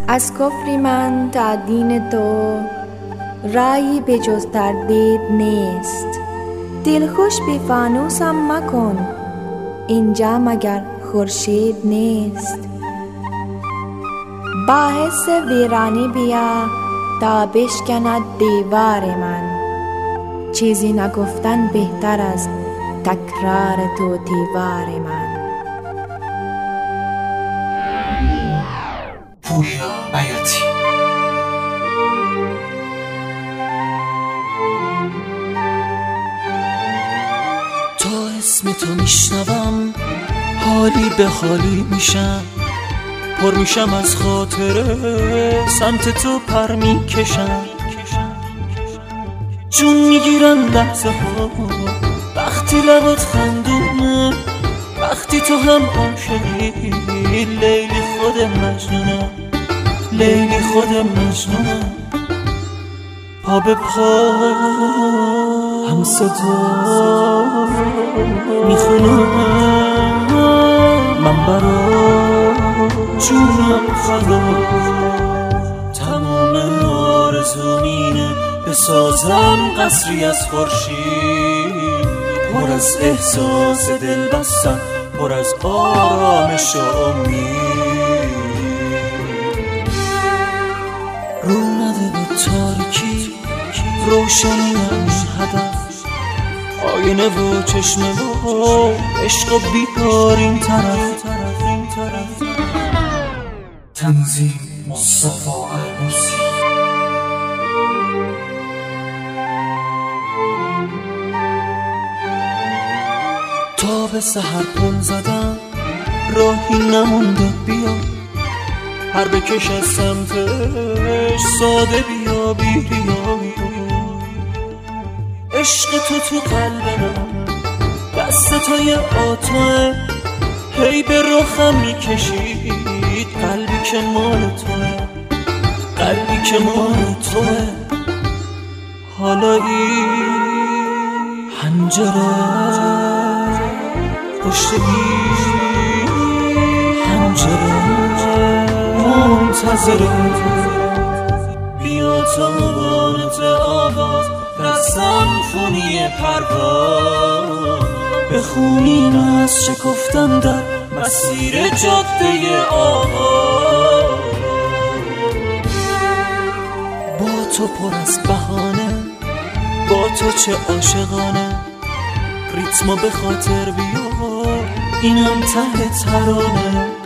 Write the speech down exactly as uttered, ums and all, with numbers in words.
از کفری من تا دین تو رایی به جز تردید نیست. دلخوش به فانوسم مکن، اینجا مگر خورشید نیست. با حس ویرانی بیا تا بشکند دیوار من، چیزی نگفتن بهتر از تکرار تو دیوار من. پوریا بیاتی. تا اسم تو میشنوم حالی به حالی میشم، پر میشم از خاطره سمت تو پر میکشم. جون میگیرن لحظه ها وقتی لبات خندونه، وقتی تو هم عاشقی. لیلی خود مجنونم، لیلی خود مجنونم. پا به پا هم صدا میخونم، من برا جونم فدا. تمام آرزوم اینه بسازم قصری از خورشید، پر از احساس دل بستن، پر از آرامش و امید. رو نده به تاریکی، روشنی هم هدف، آینه و چشمه و عشق و بیدار این طرف. تنظیم مصطفی عروسی. تا به سحر پل زدم راهی نمونده، بیا هر بکش از سمتش ساده بیا بیا. عشق تو تو قلب من دست توی آتوه، هی به رخم میکشید قلبی که مال توه، قلبی که مال توه. حالا این حنجره پشت این حنجره منتظره، بیا تا مبانت آواز در سمفونی پرواز بخونین از شکفتن در مسیر جاده آواز. با تو پر از بهانه، با تو چه عاشقانه، ریتمو به خاطر بیار اینم ته ترانه.